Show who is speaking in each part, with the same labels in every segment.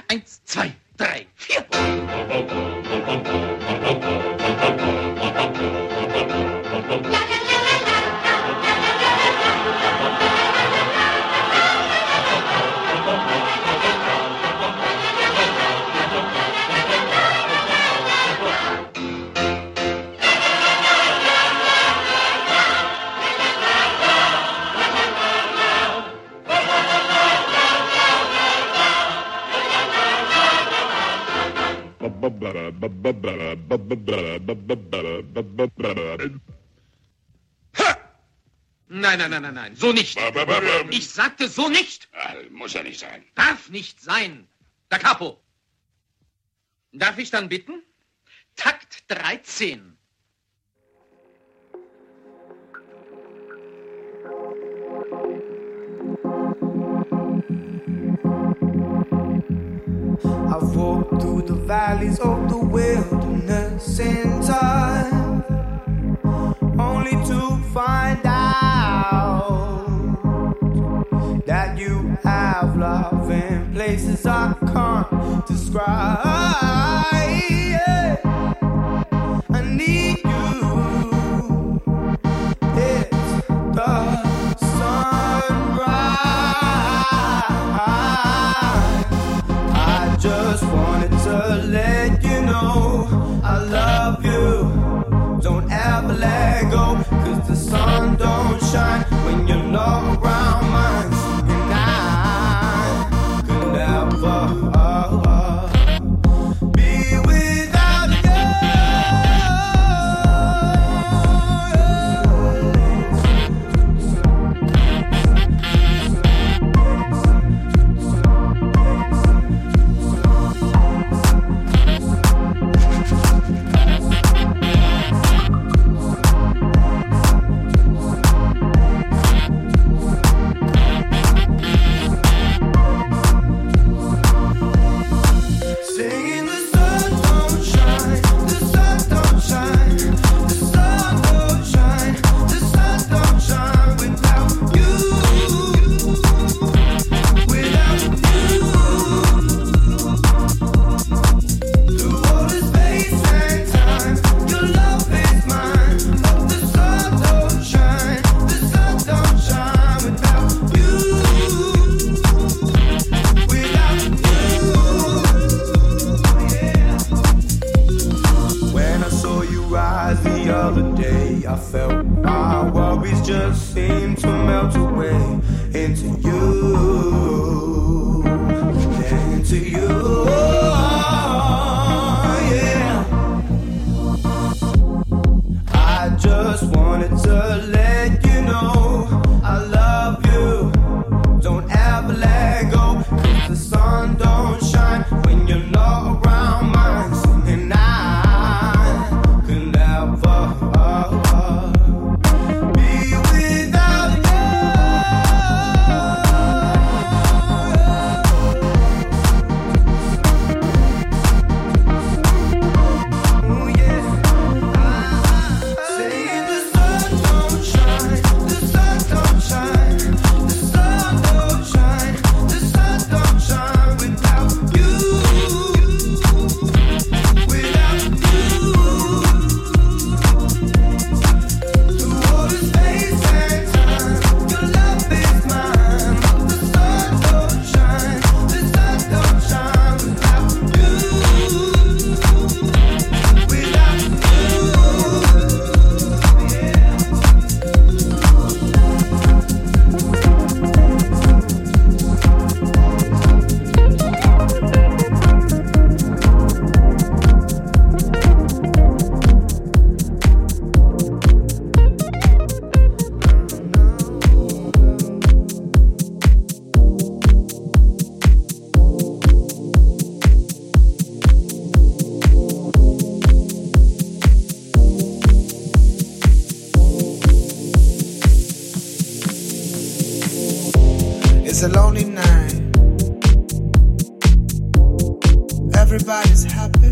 Speaker 1: 1, 2, 3, 4. Nein, so nicht. Ich sagte so nicht.
Speaker 2: Muss ja nicht sein.
Speaker 1: Darf nicht sein. Da Capo. Darf ich dann bitten? Takt 13.
Speaker 3: I've walked through the valleys of the wilderness in time, only to find out that you have love in places I can't describe. Yeah. I need you. It's the sunrise. I just wanted to let you know I love you. Don't ever let go, 'cause the sun don't shine when you're not around mine. And I could never be without
Speaker 4: It's a lonely night. Everybody's happy.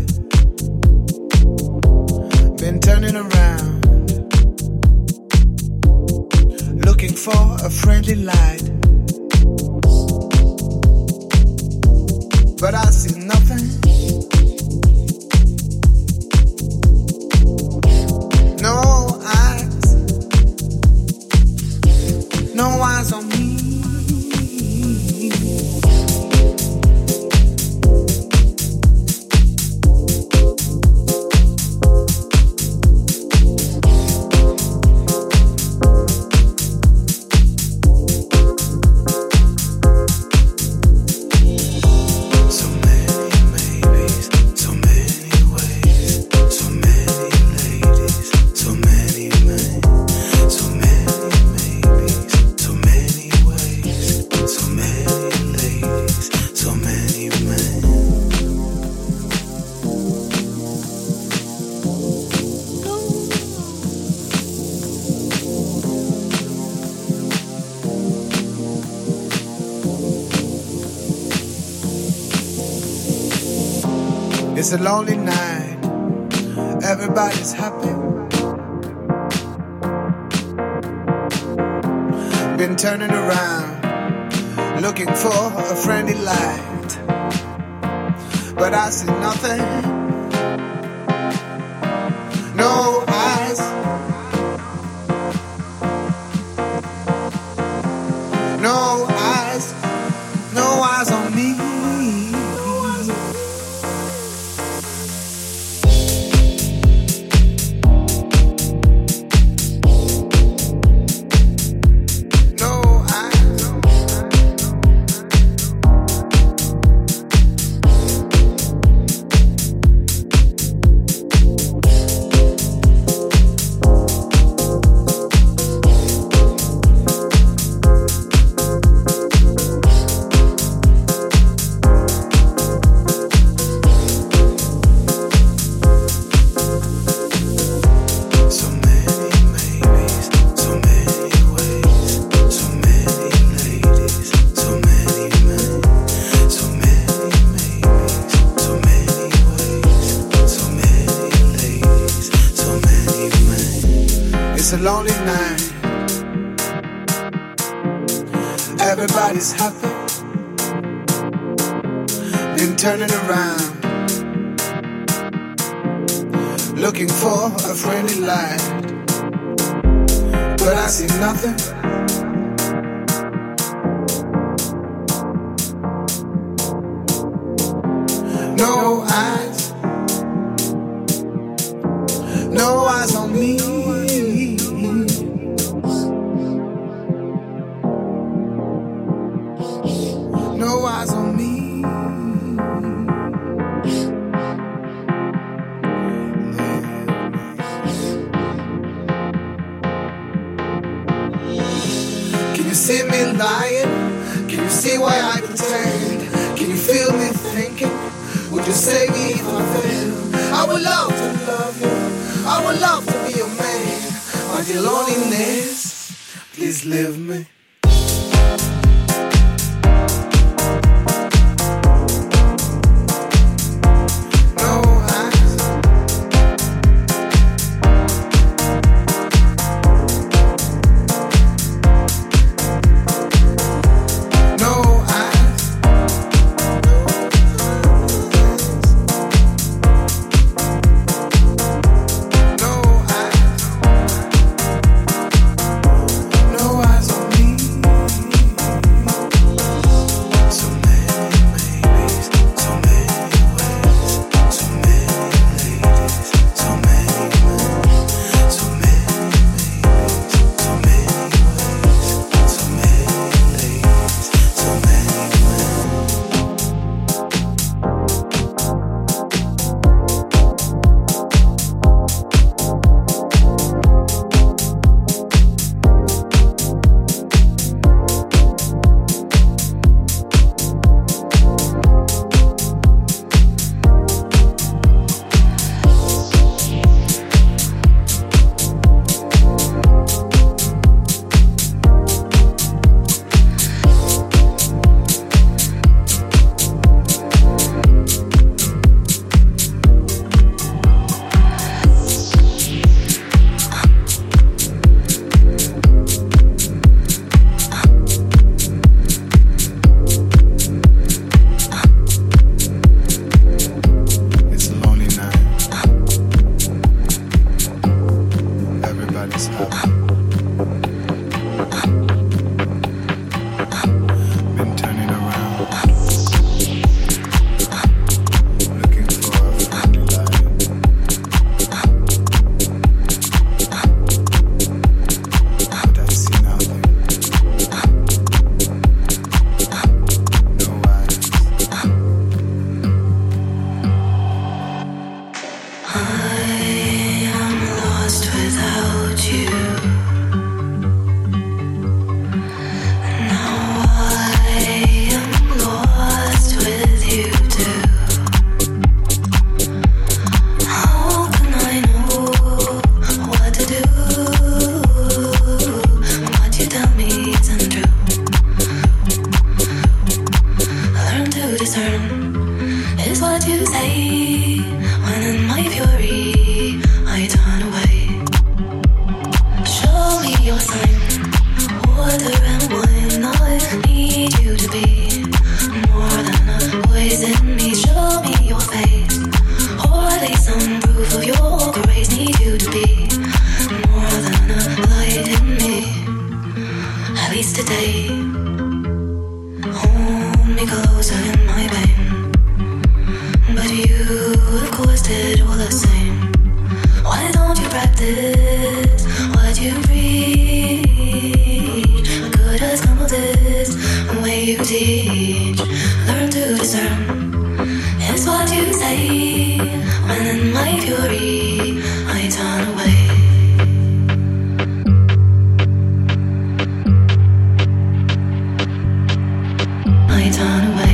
Speaker 4: Been turning around, looking for a friendly light. But I see It's a lonely night. Everybody's happy. Been turning around, looking for a friendly light, but I see nothing. No eyes. No eyes. No eyes on me. It's a lonely night. Everybody's happy. Been turning around, looking for a friendly light, but I see nothing. No eyes. No eyes on me. No eyes on me. Can you see me lying? Can you see why I pretend? Can you feel me thinking? Would you save me if I fail? I would love to love you. I would love to be your man. My dear loneliness, please leave me.
Speaker 2: Is what you say. me closer in my pain, but you of course did all the same. Why don't you practice what you preach? I could have stumbled this the way you teach. Learn to discern, it's what you say. When in my fury I turn away. I turn away.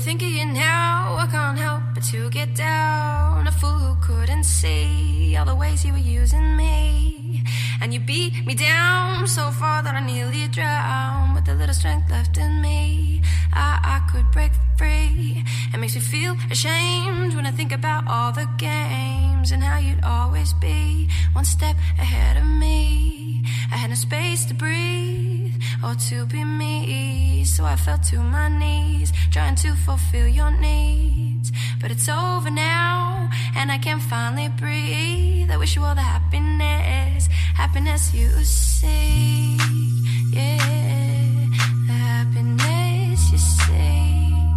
Speaker 2: think of you now, I can't help but to get down. A fool who couldn't see all the ways you were using me. And you beat me down so far that I nearly drowned. With the little strength left in me, I could break free. It makes me feel ashamed when I think about all the games and how you'd always be one step ahead of me. I had no space to breathe or to be me, so I fell to my knees trying to fulfill your needs. But it's over now and I can finally breathe. I wish you all the happiness you see. Yeah, the happiness you seek.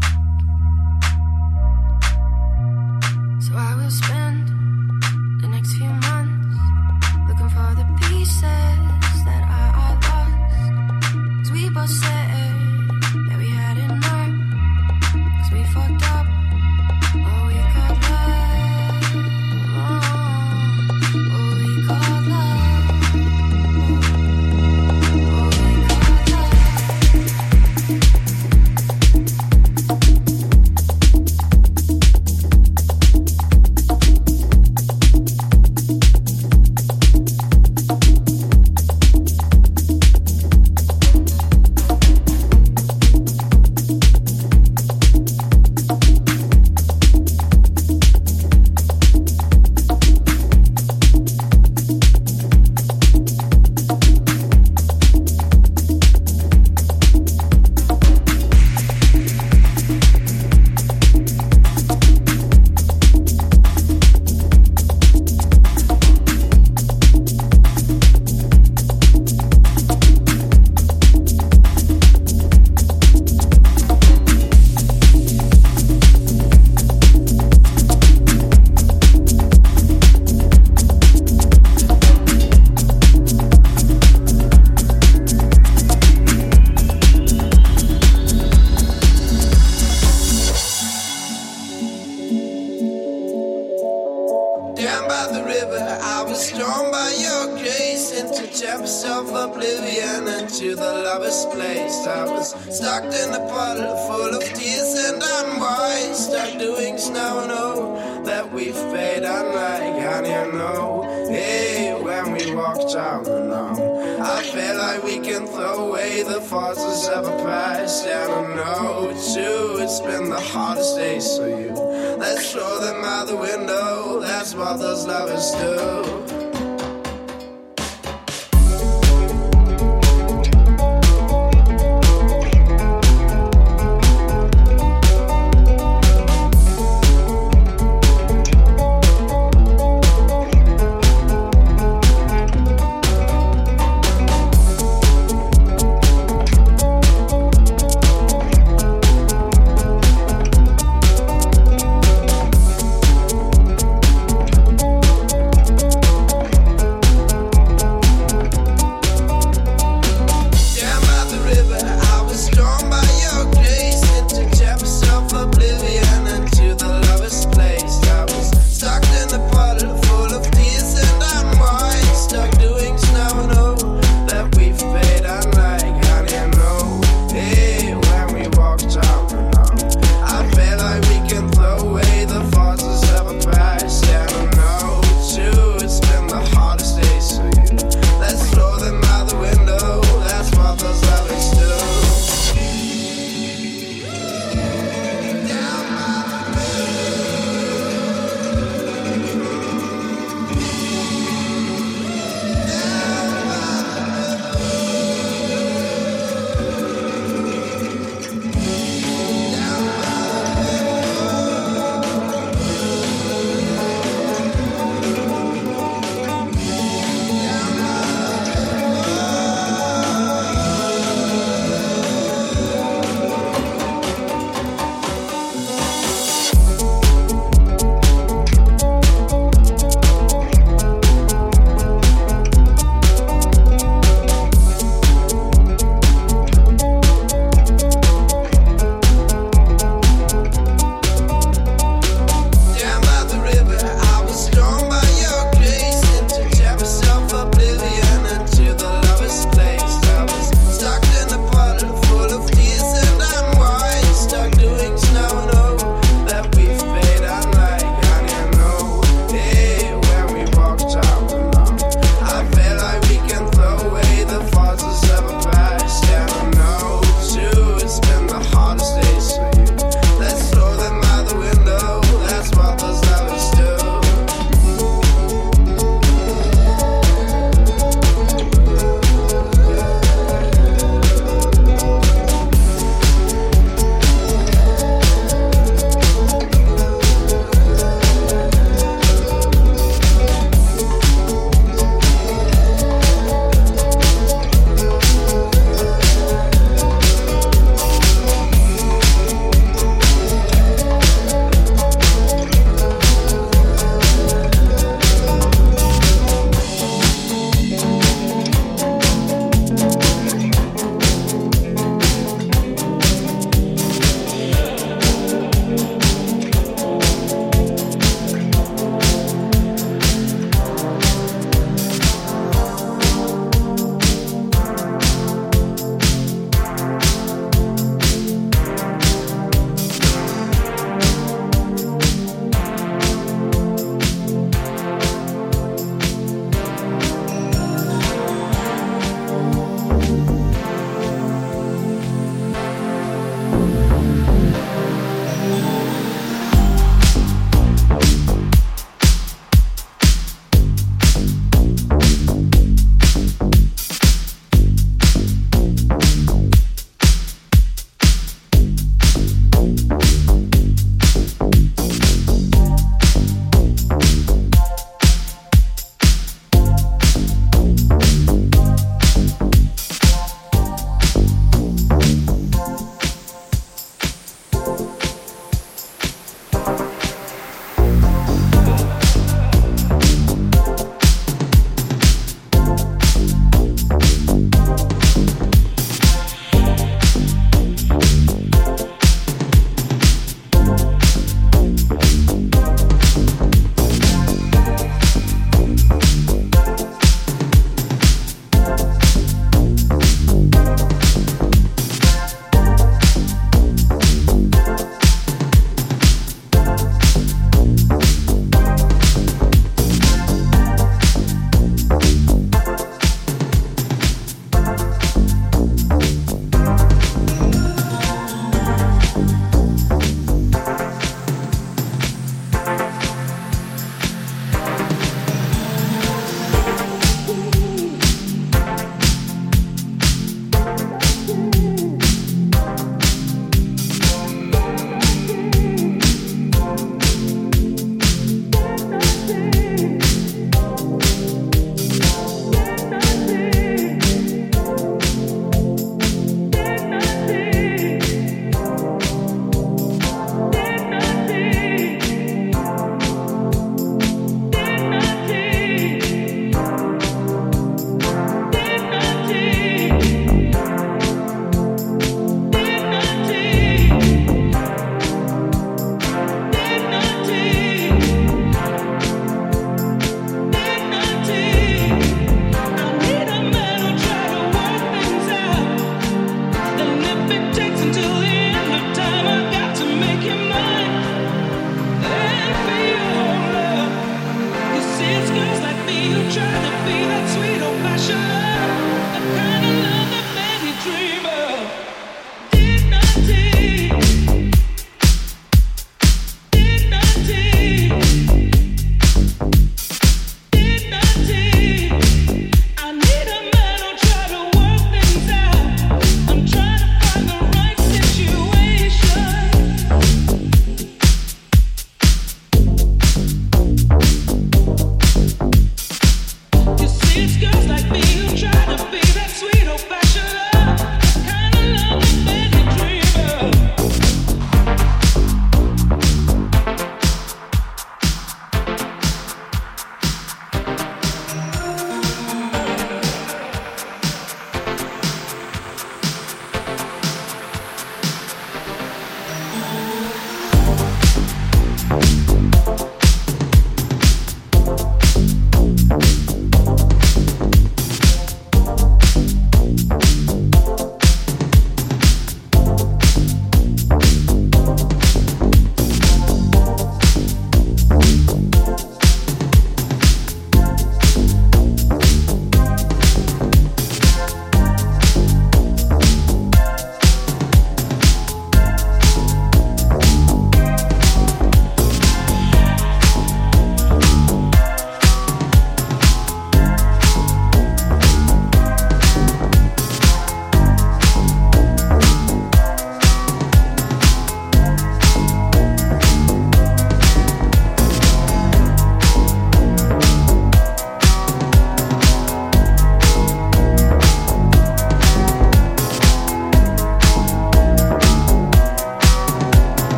Speaker 2: So I will spend the next few months looking for the pieces that I lost. 'Cause we both said that we had enough. 'Cause we fucked up what we called love. What we called love.
Speaker 3: What those lovers do.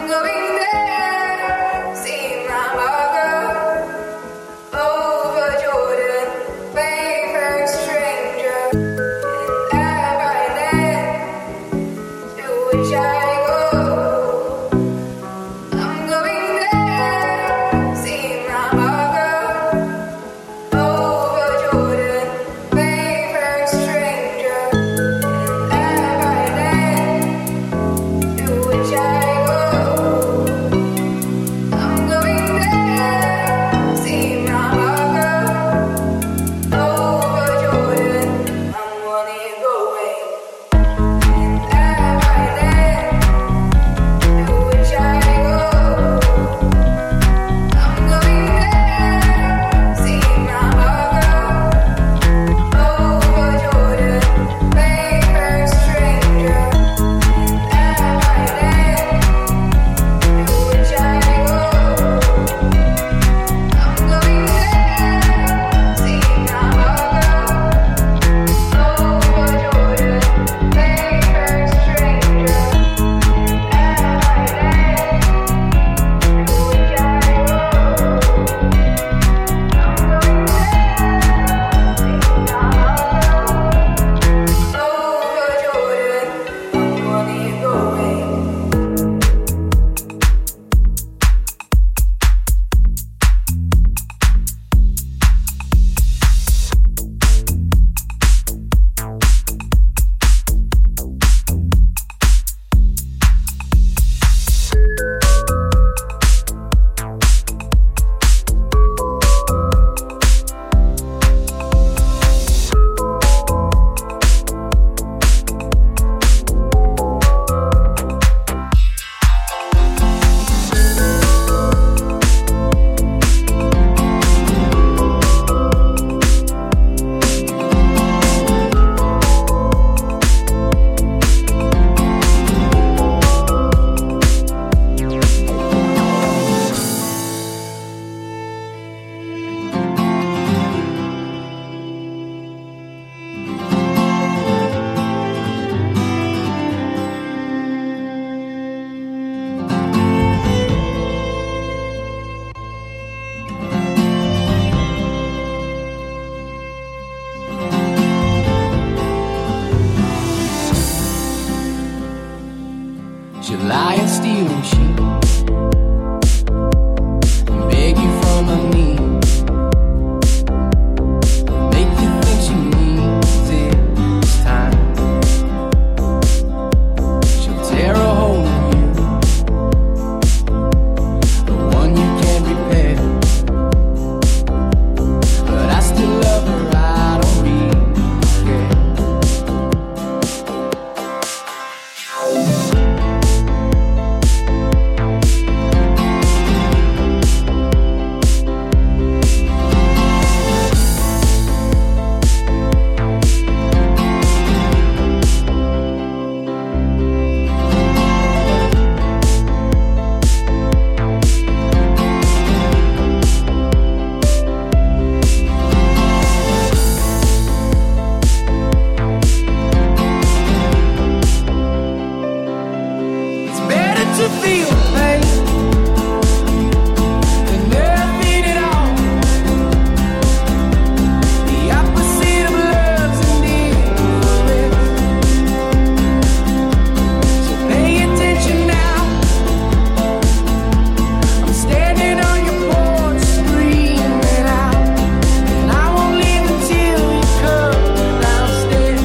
Speaker 3: She'll lie and steal and cheat and beg you from her knee, make you think she needs it this time. She'll tear a hole in you, the one you can't repair. But I still love her, I don't really care. To feel pain and nothing at all. The opposite of love's indifference. So pay attention now. I'm standing on your porch screaming out, and I won't leave until you come downstairs.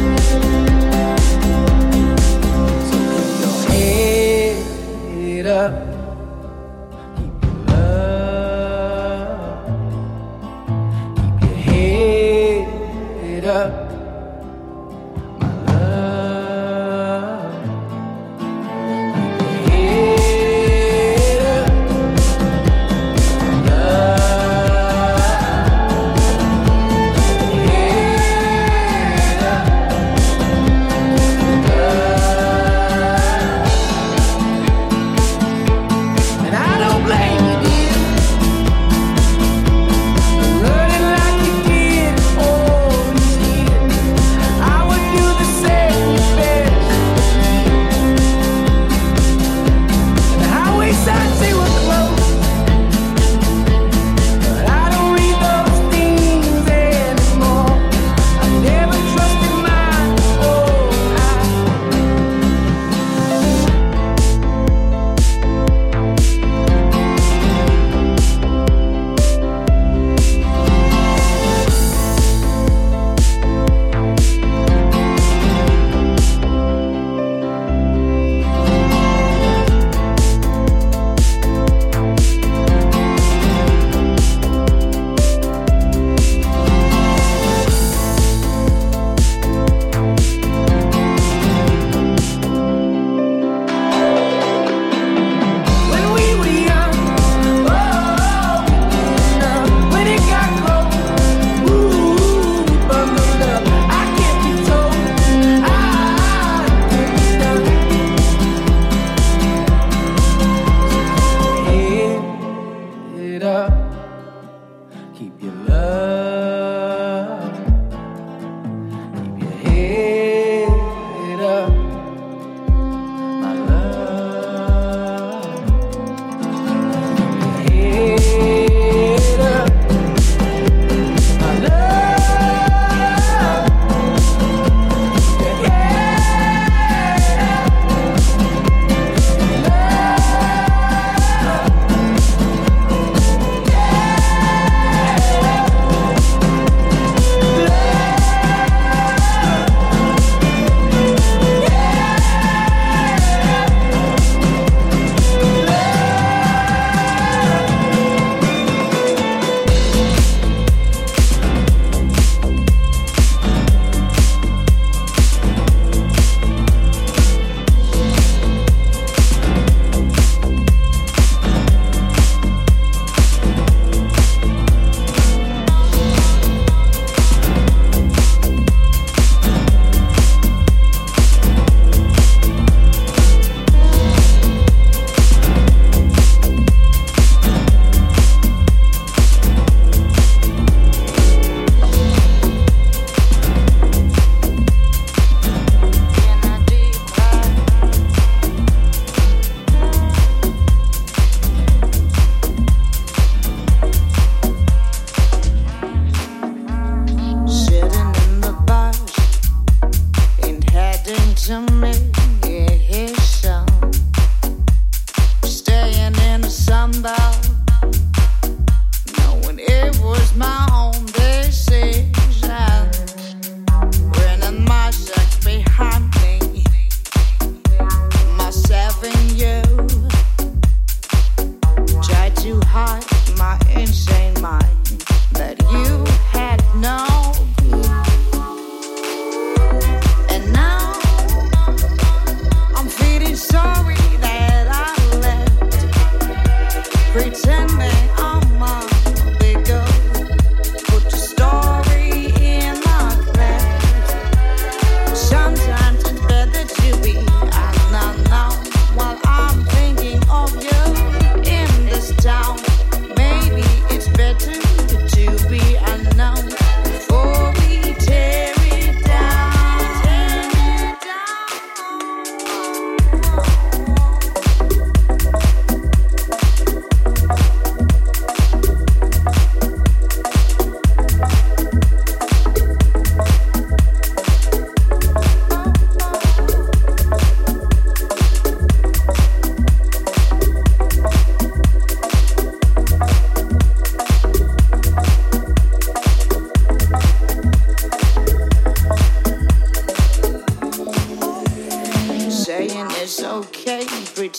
Speaker 3: So keep your head up, keep your love, keep your head up, my love, keep your head up, love, head up, love.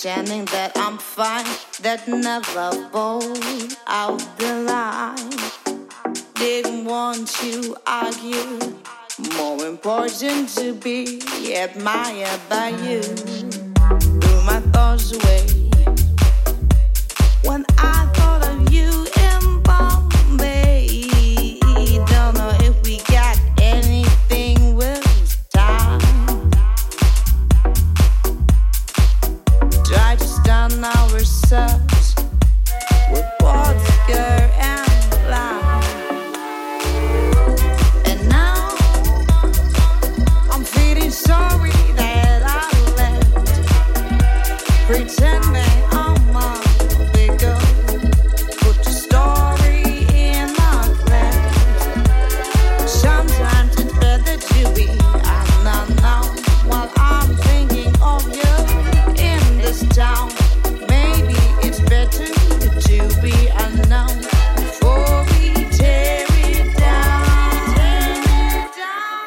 Speaker 5: pretending that I'm fine, that never bold out the line. Didn't want to argue, more important to be admired by you. Threw my thoughts away when I thought of you in Bombay. Don't know if we got anything with time. Try to stun ourselves with vodka and lime. And now I'm feeling sorry that I left, pretending I'm a big girl. Put the story in my glass. Sometimes it's better to be unknown while I'm thinking of you in this town. Maybe it's better to be unknown before we tear it down. Tear it down.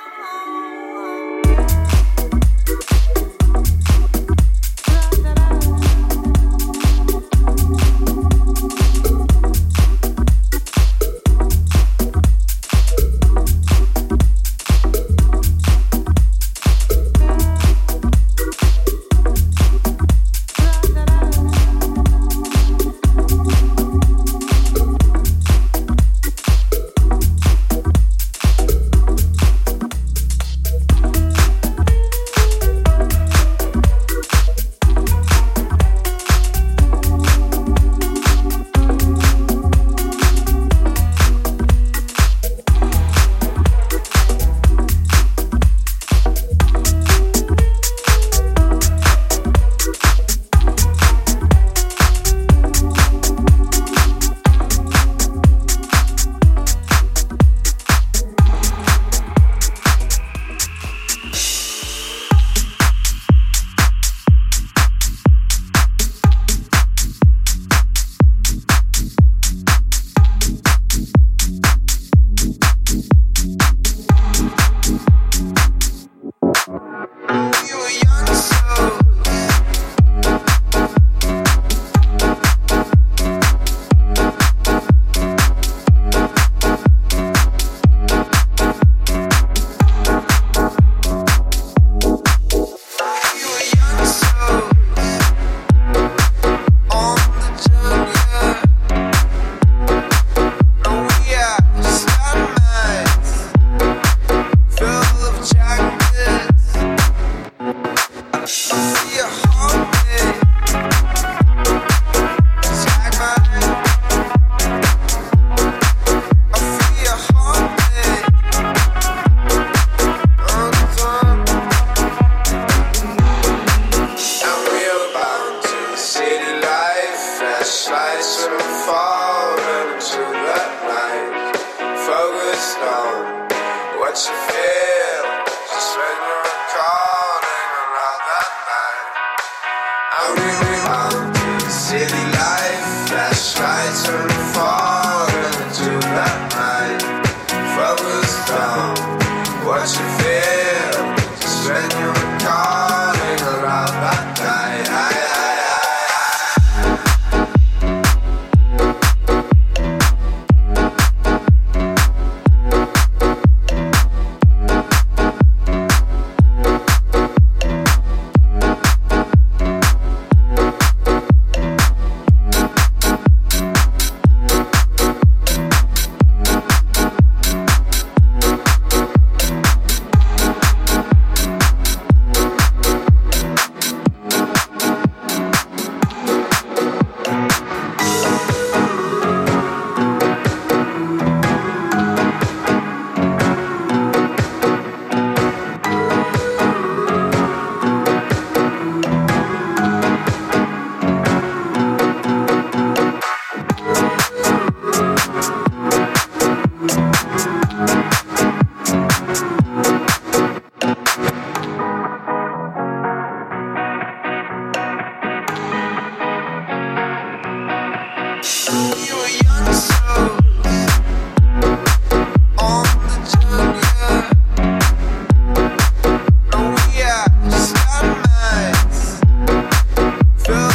Speaker 3: Feel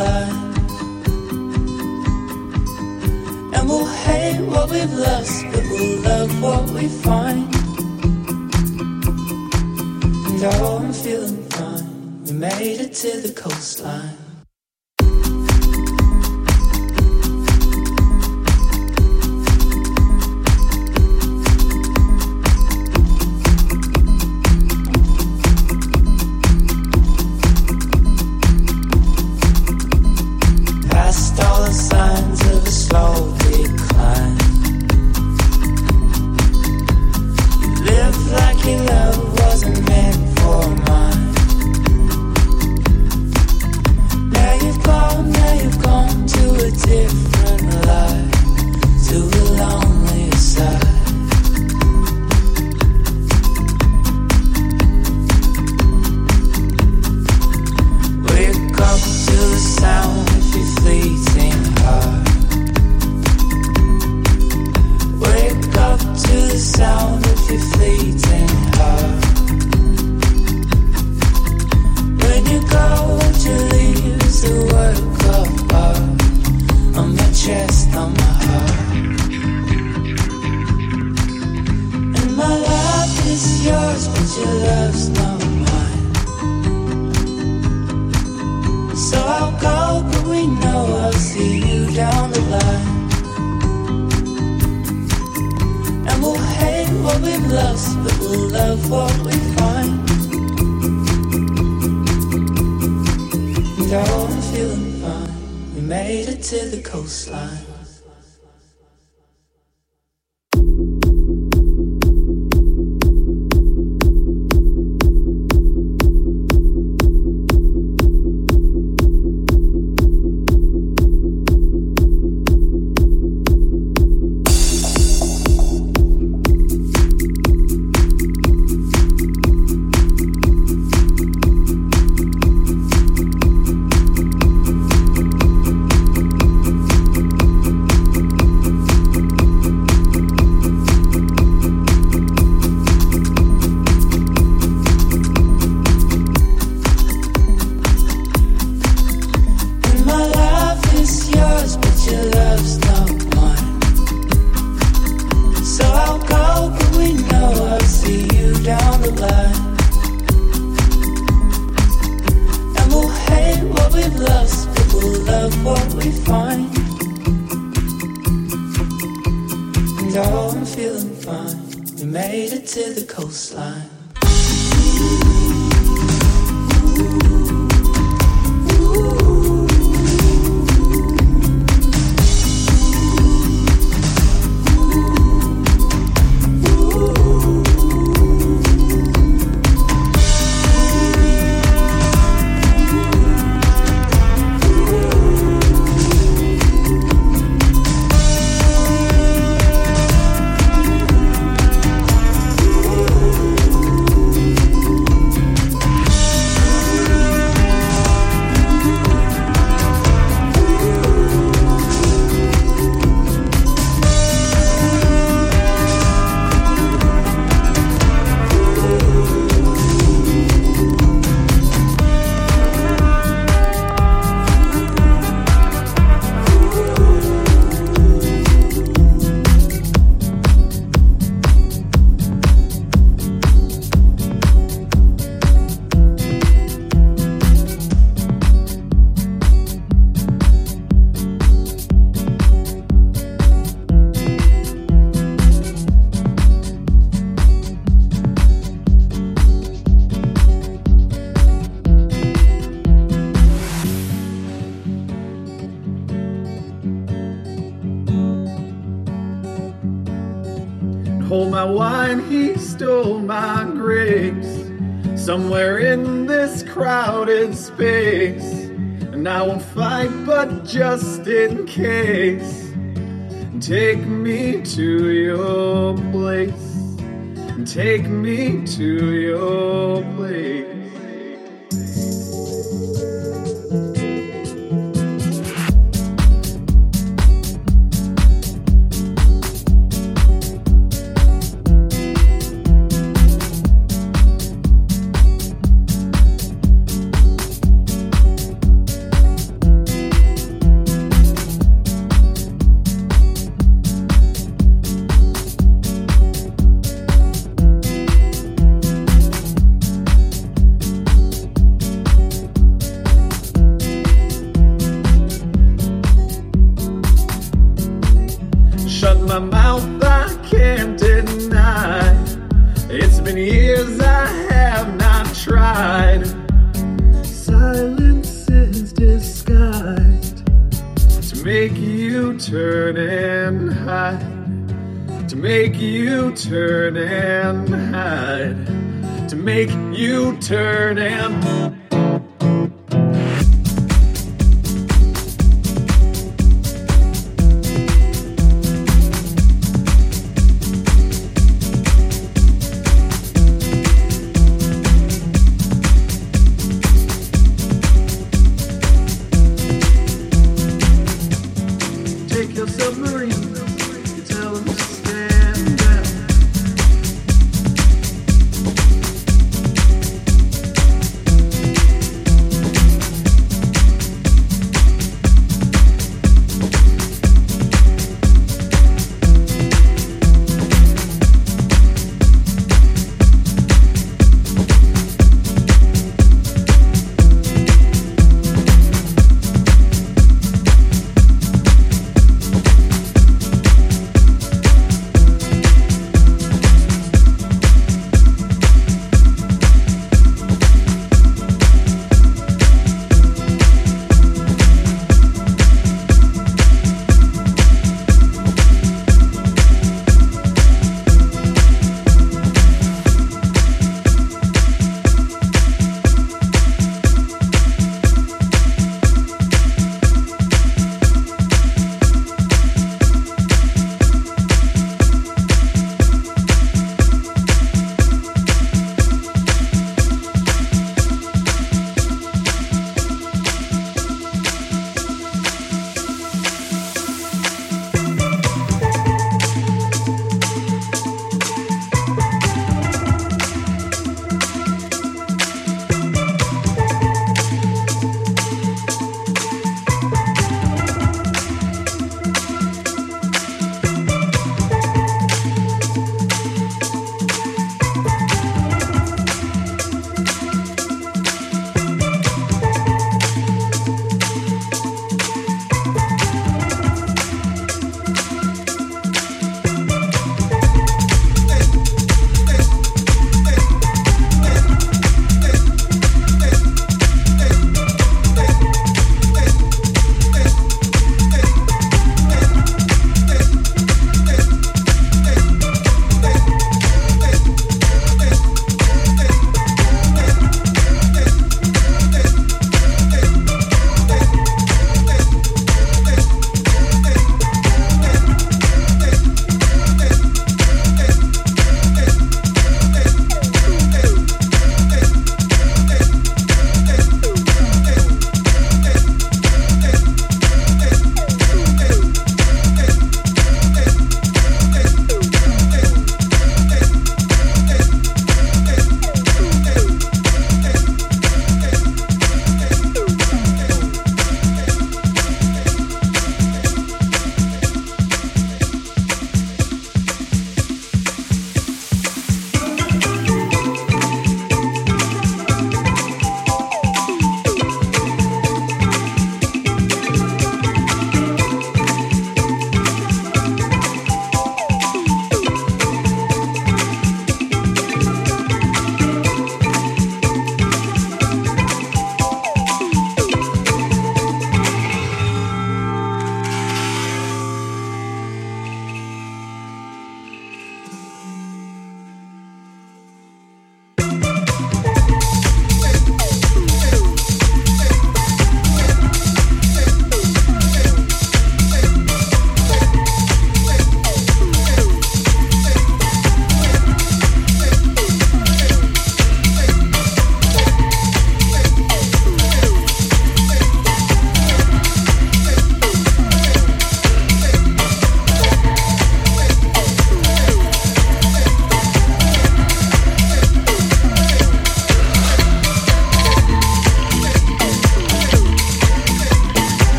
Speaker 6: line. And we'll hate what we've lost, but we'll love what we find. And oh, I'm feeling fine. We made it to the coastline. Signs of a slow decline. You live like your love wasn't meant for mine. Now you've gone to a different life, to a lonely side. Wake up to the sound of your fleeting heart. Wake up to the sound of your fleeting heart. When you go, what you leave is a work of art. On my chest, on my heart. And my life is yours, but your love's not mine. So I'll go, but we know I'll see you down the line. And we'll hate what we've lost, but we'll love what we find. And oh, I'm feeling fine. We made it to the coastline.
Speaker 7: Hold my wine, he stole my grapes. Somewhere in this crowded space. And I won't fight, but just in case, take me to your place. Take me to your place. make you turn and hide, to make you turn and hide, to make you turn and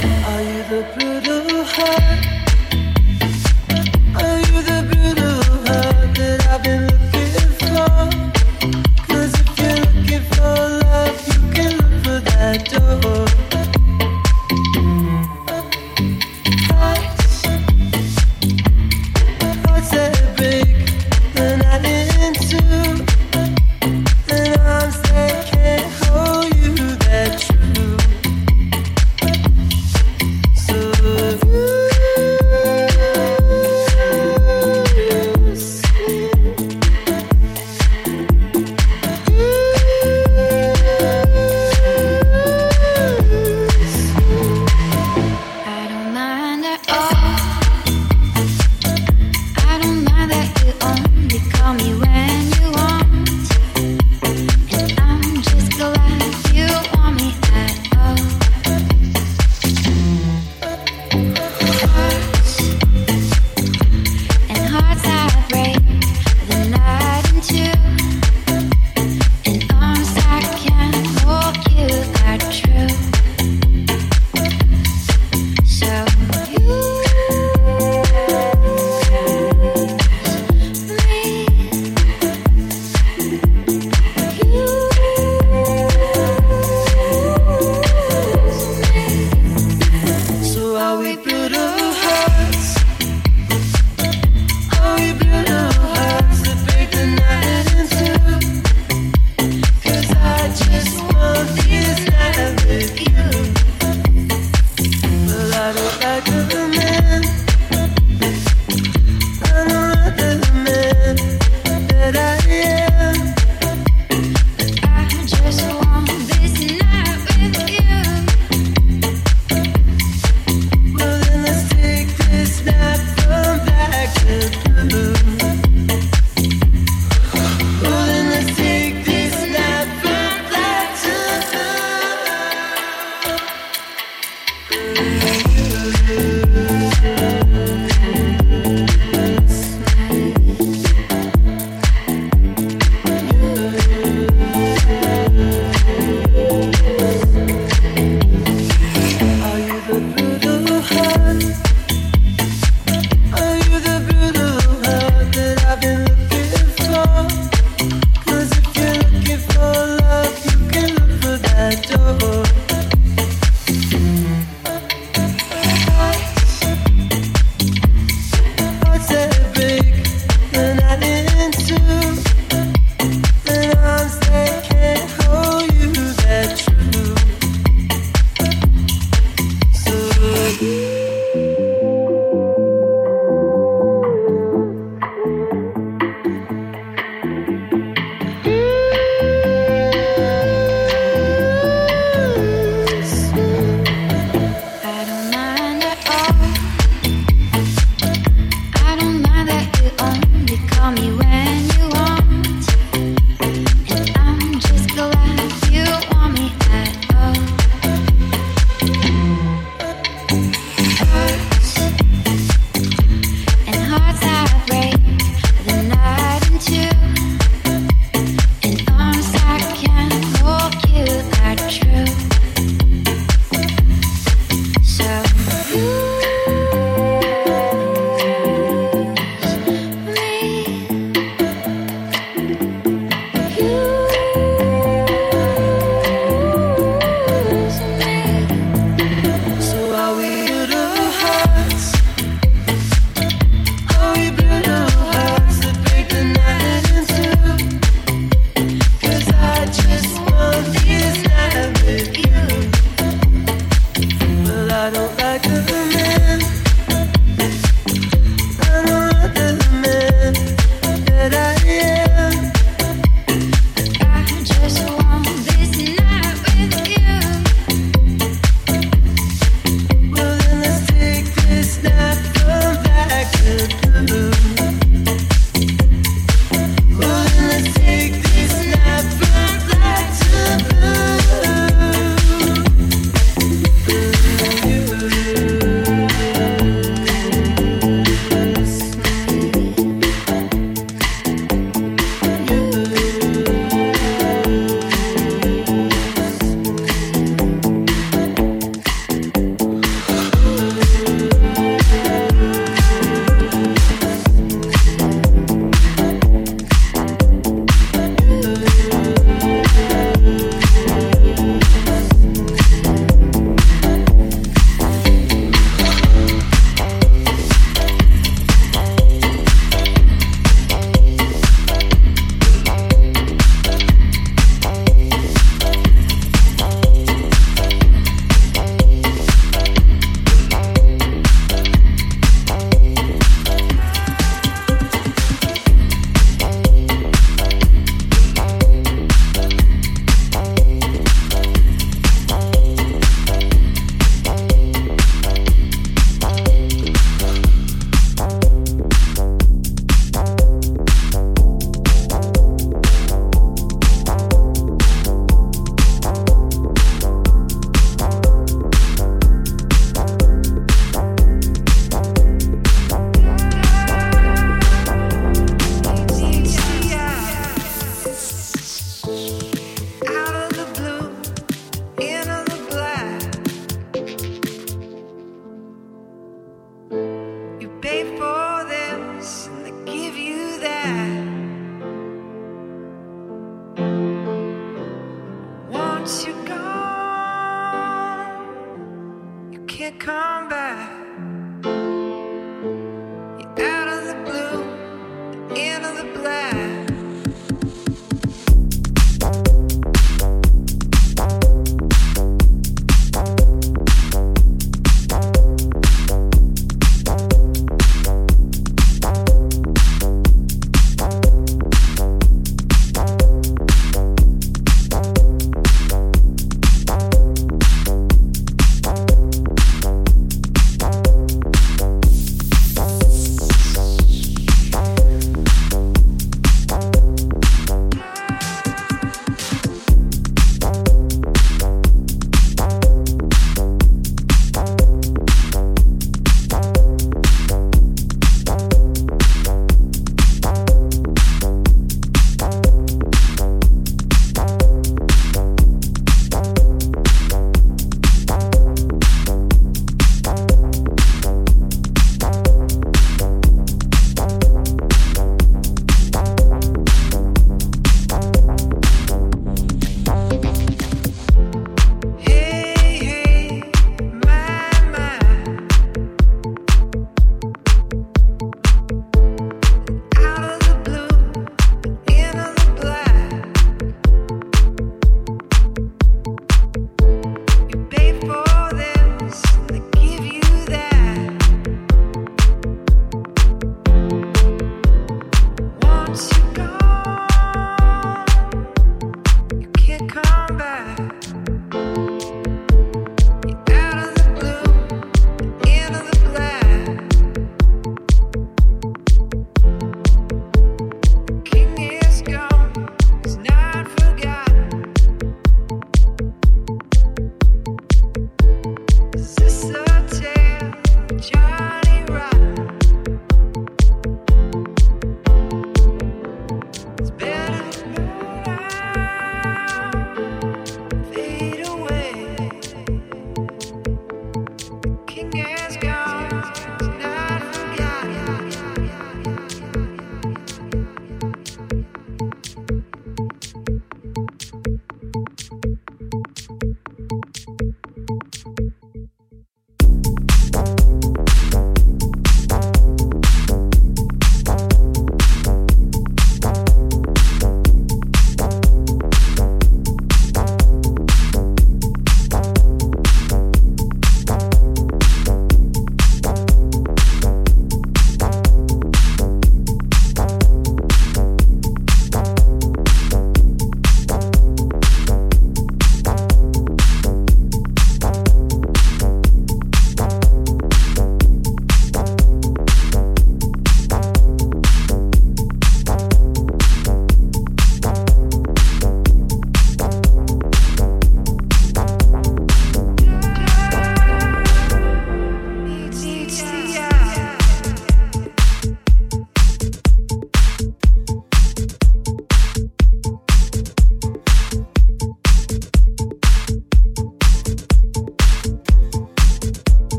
Speaker 6: Are you the brutal
Speaker 3: you.
Speaker 6: pay for this and they give you that. Once you're gone, you can't come back. You're out of the blue, into the black.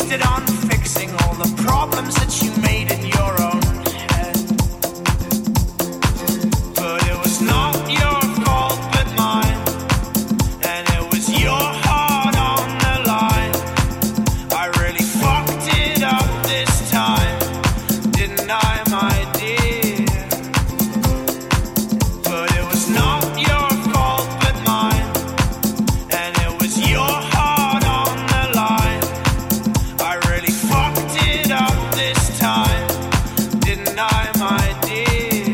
Speaker 8: wasted on fixing all the problems that you made in your own head. But it was not your fault but mine, and it was your heart on the line. I really fucked it up this time, didn't I, my dear? But it was not your fault but mine, and it was your heart on the line. I really fucked it up this time, didn't I, my dear?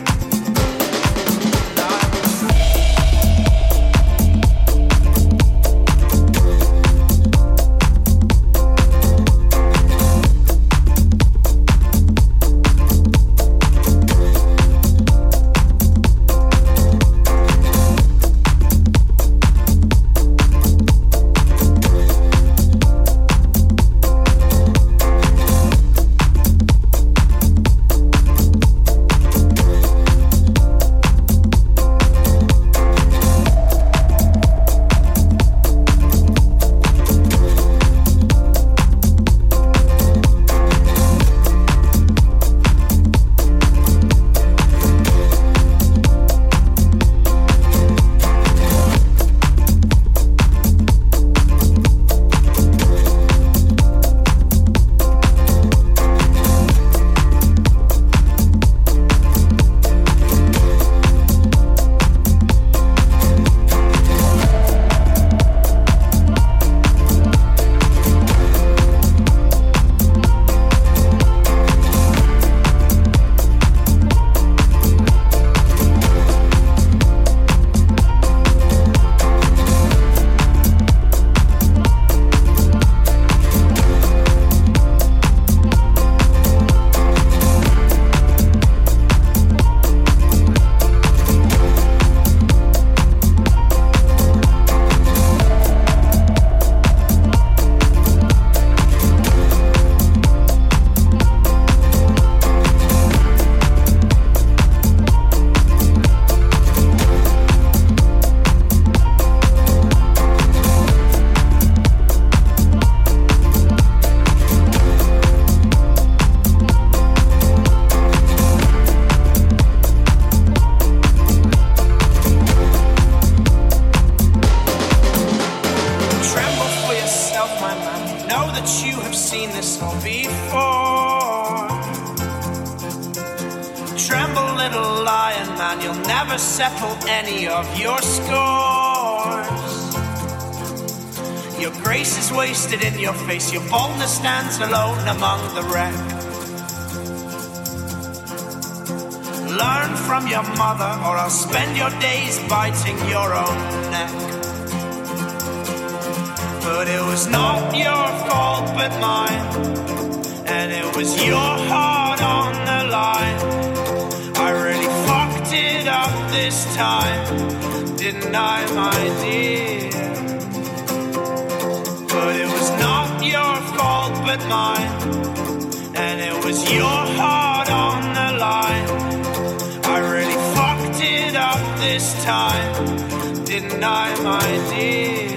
Speaker 8: Tremble for yourself, my man. Know that you have seen this all before. Tremble, little lion man, you'll never settle any of your scores. Your grace is wasted in your face, your boldness stands alone among the wreck. Learn from your mother, or I'll spend your days biting your own neck. But it was not your fault but mine, and it was your heart on the line. I really fucked it up this time, didn't I, my dear? But it was not your fault but mine, and it was your heart on the line. I really fucked it up this time, didn't I, my dear?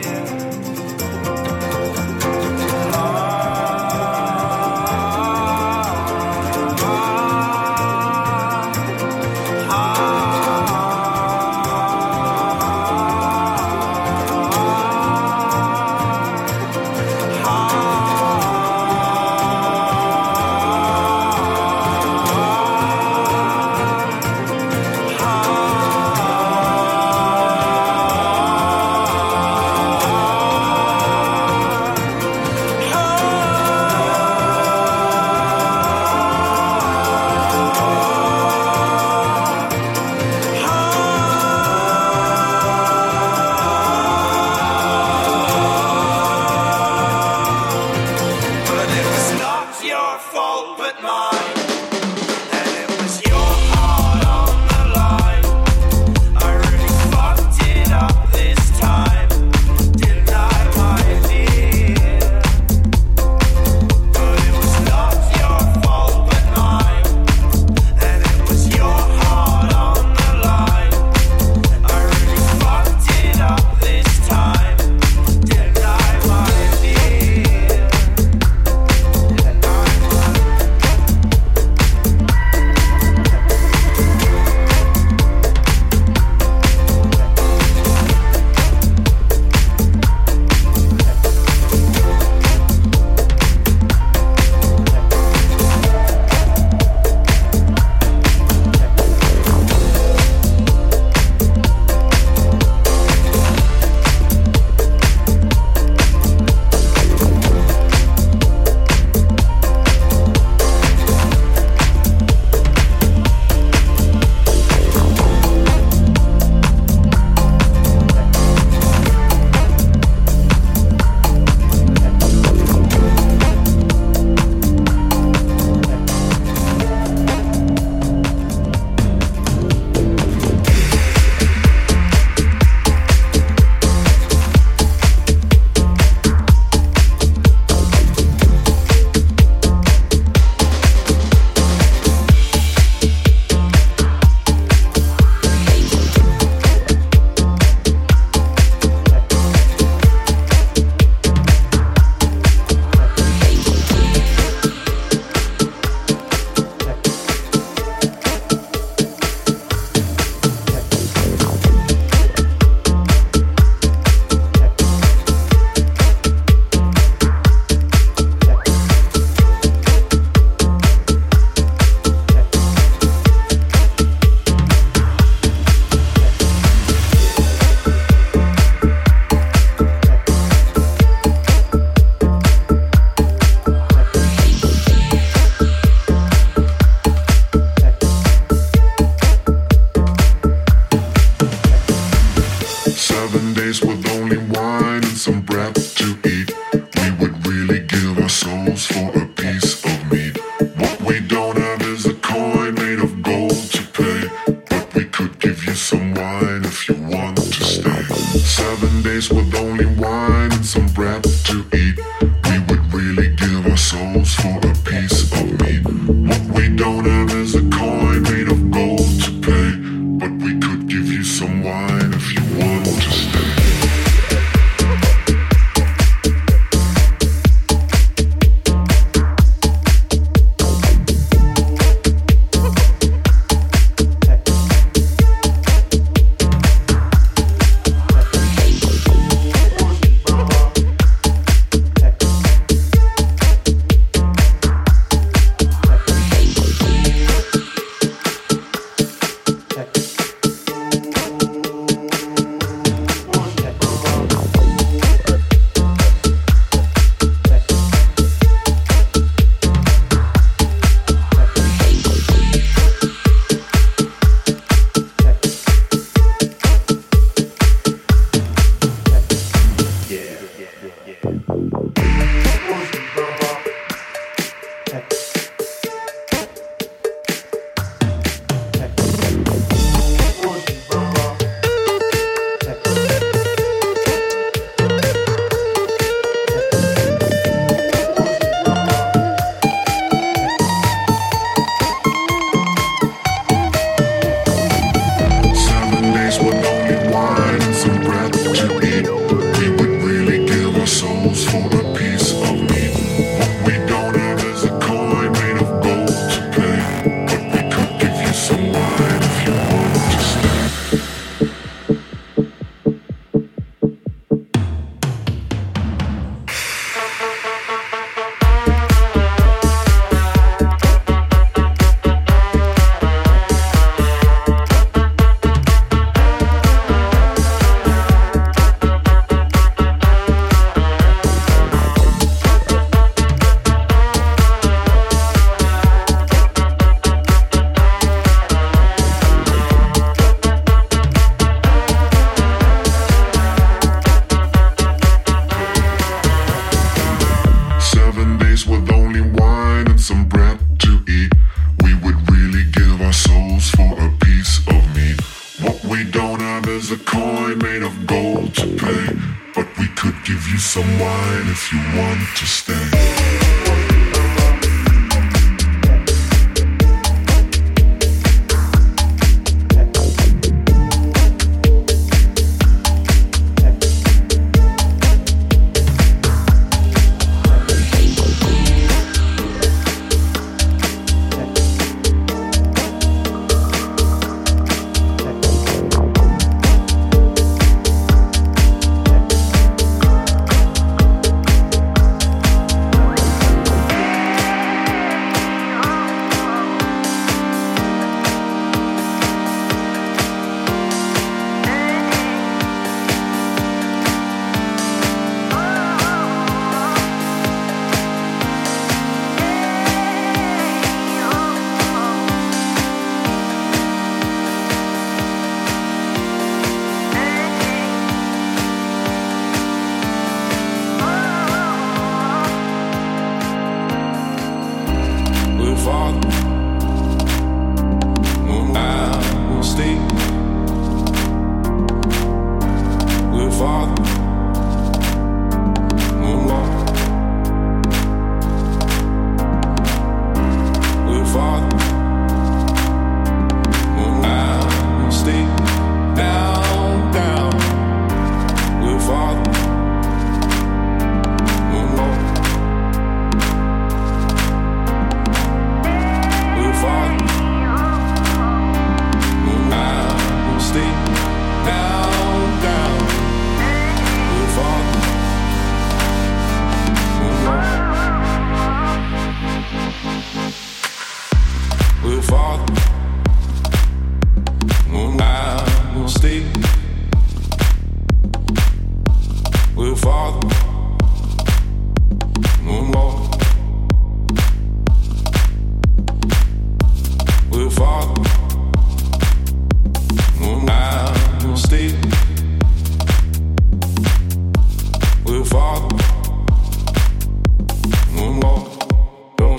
Speaker 9: souls for a piece of meat. What we don't have is a coin made of gold to pay, but we could give you some wine if you want to stay. 7 days with only wine and some bread to eat. We would really give our souls for a piece of meat. What we don't have is a coin made of gold to pay, but we could give you some wine if you want to stay.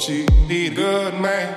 Speaker 10: Don't you need a good man?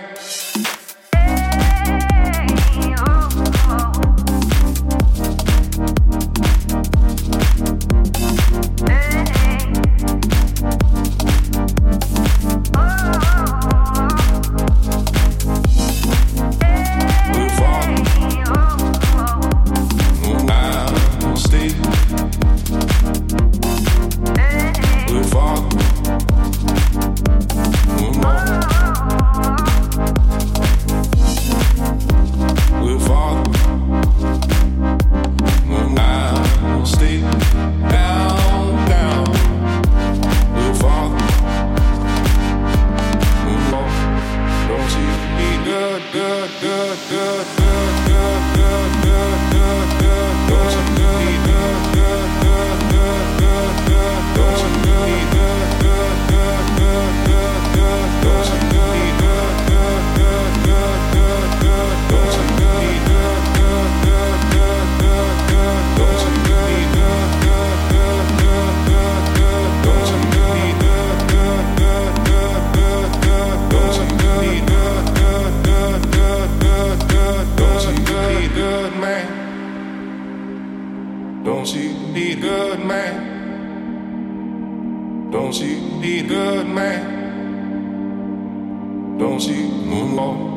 Speaker 10: Don't you need a good man? Don't you need a good man? Don't you moonwalk?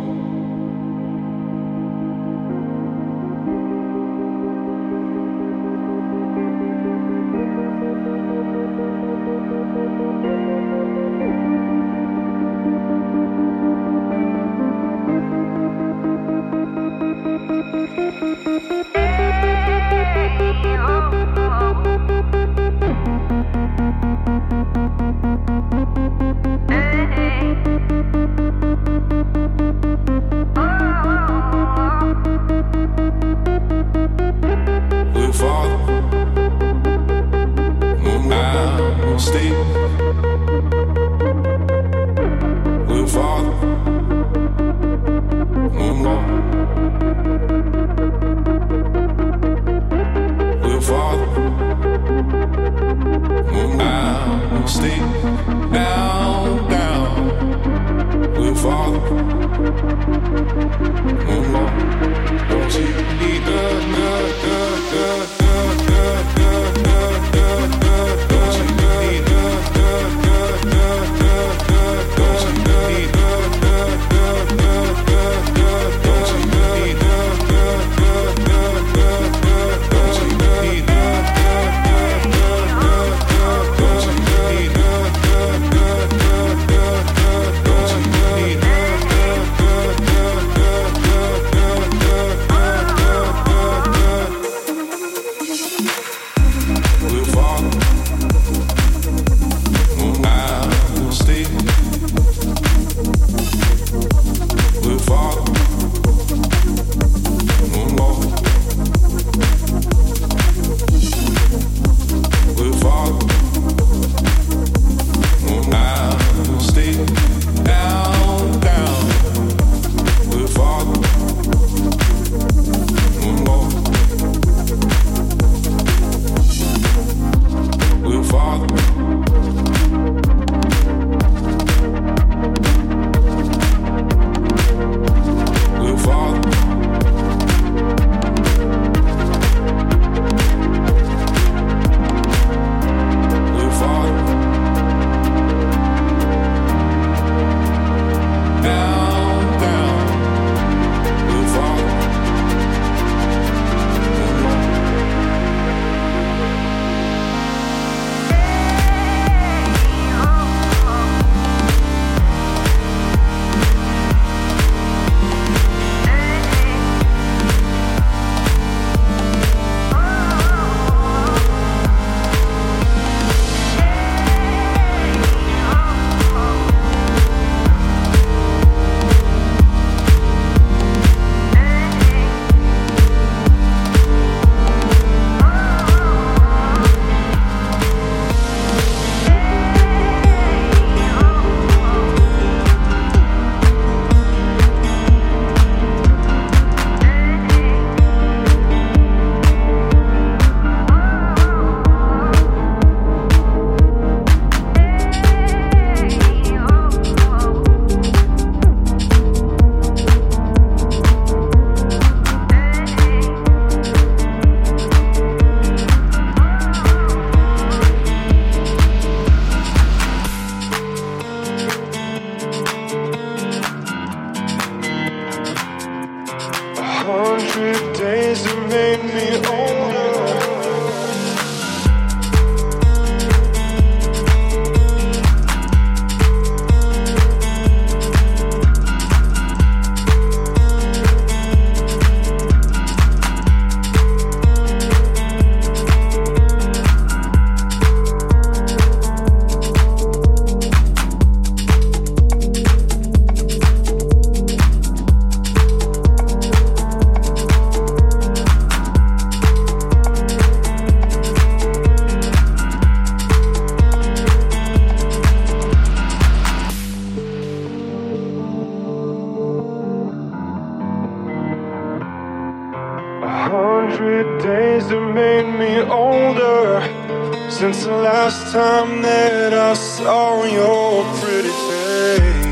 Speaker 10: have made me older since the last time that I saw your pretty face.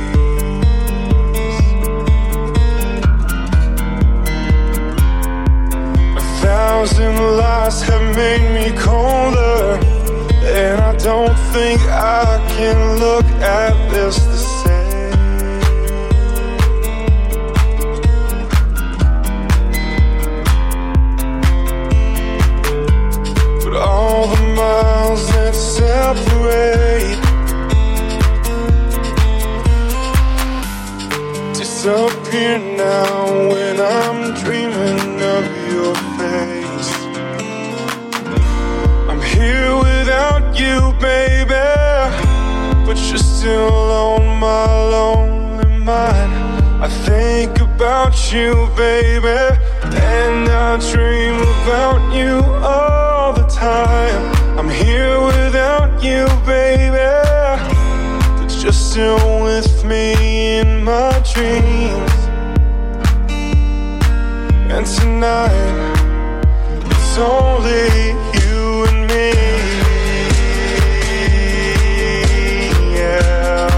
Speaker 10: 1,000 lies have made me colder, and I don't think I can look at this the same. But all the miles that separate disappear now when I'm dreaming of your face. I'm here without you, baby, but you're still on my lonely mind. I think about you, baby, and I dream about you all the time. I'm here without you, baby, but you're still with me in my dreams. And tonight, it's only you and me. Yeah.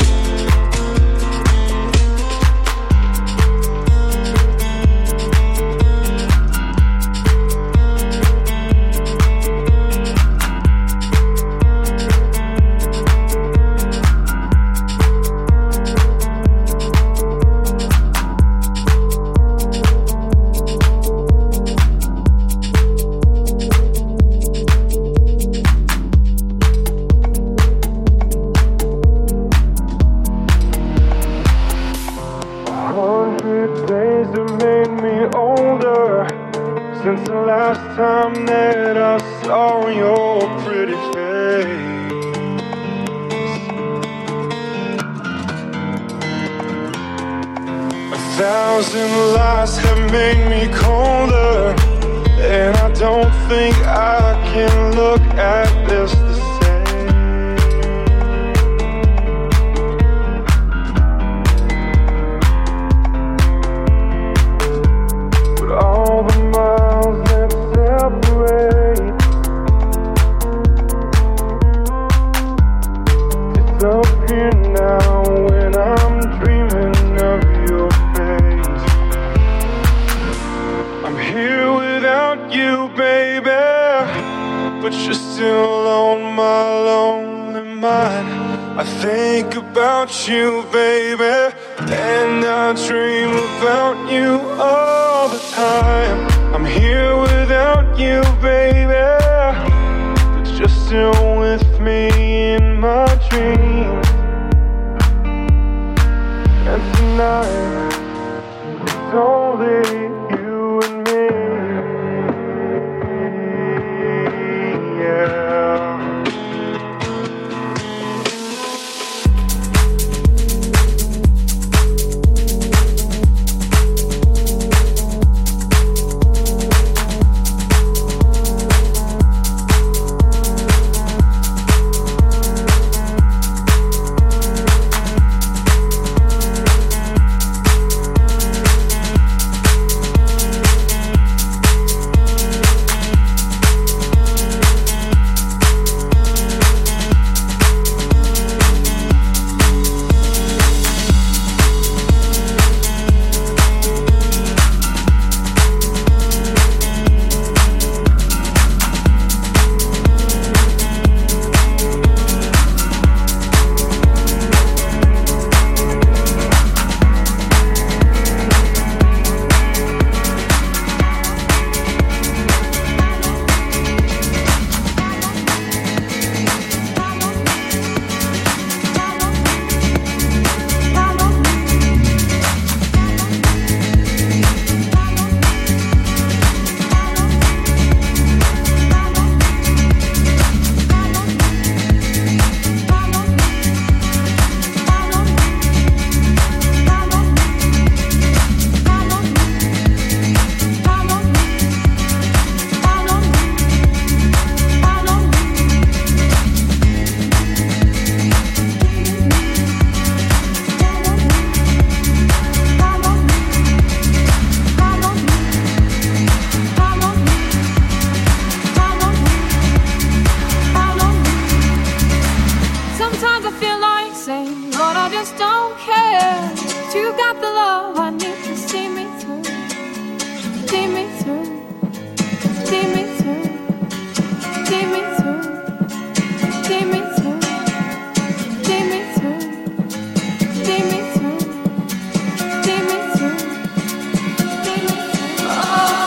Speaker 10: Since the last time that I saw your pretty face. 1,000 lies have made me colder, and I don't think I can look at this the same. But all the miles that separate disappear now when I'm dreaming of your face. I'm here without you, baby, but you're still on my lonely mind. I think about you, baby, and I dream about you all the time. I'm here without you, baby, but you're still with me in my dreams. And tonight, it's only you and me. Yeah.
Speaker 2: just don't care. You got the love I need to see me through. See me through. See me through. See me through. See me through. See me through. See me through. See me through. See me through. Oh.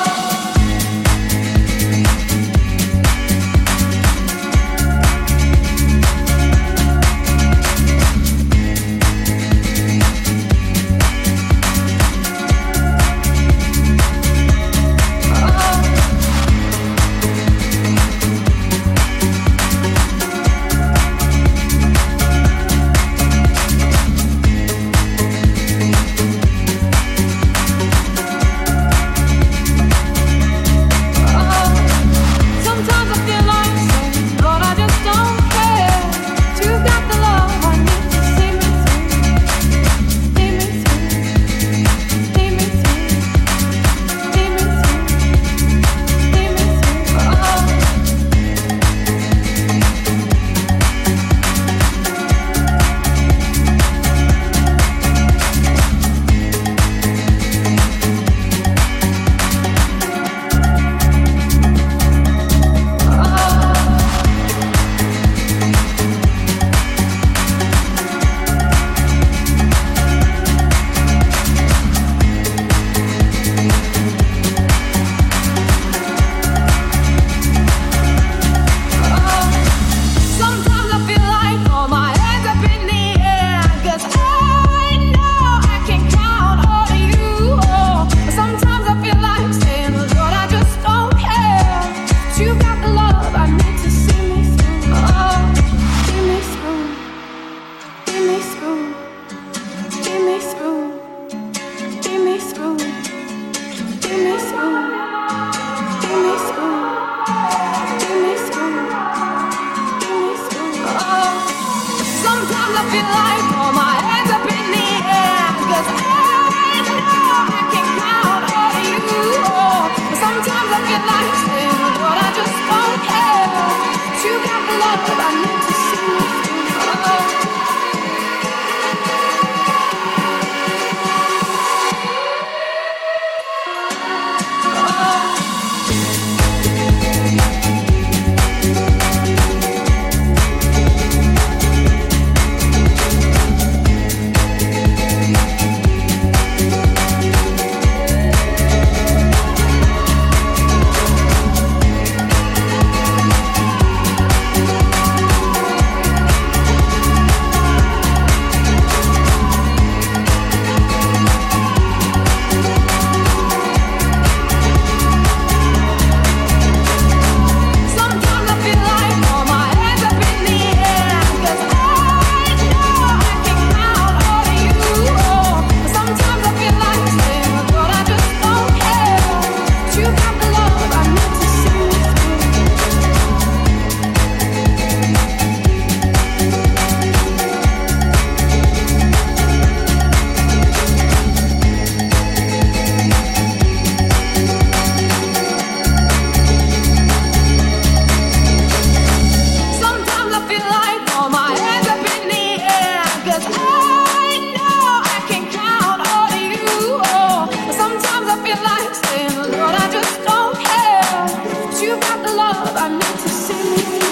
Speaker 2: You got the love I need to see me.